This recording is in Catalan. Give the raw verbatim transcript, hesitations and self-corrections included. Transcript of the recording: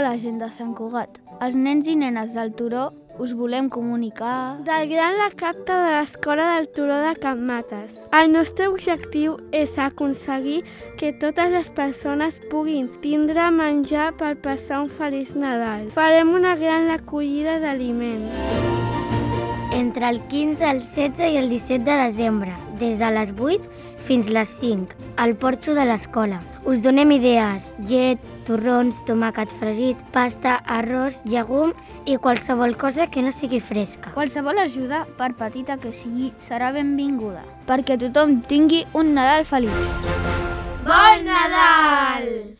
la gent de Sant Cugat. Els nens i nenes del Turó us volem comunicar del gran recapte de l'Escola del Turó de Can Mates. El nostre objectiu és aconseguir que totes les persones puguin tindre menjar per passar un feliç Nadal. Farem una gran recollida d'aliments. Entre el quinze, el setze i el disset de desembre, des de les vuit fins les cinc, al porxo de l'escola. Us donem idees: llet, torrons, tomàquet fregit, pasta, arròs, llegum i qualsevol cosa que no sigui fresca. Qualsevol ajuda, per petita que sigui, serà benvinguda, perquè tothom tingui un Nadal feliç. Bon Nadal!